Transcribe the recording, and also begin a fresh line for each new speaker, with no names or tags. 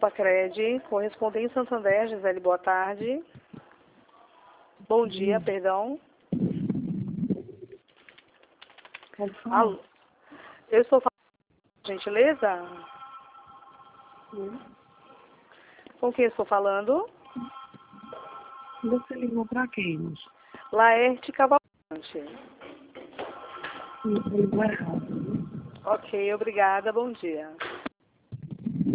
Copacred, correspondente Santander, Gisele, boa tarde. Bom dia, perdão. Alô? Eu estou falando, gentileza? Com quem estou falando?
Você ligou para quem?
Laerte Cavalcante.
Ligou errado.
Ok, obrigada, bom dia.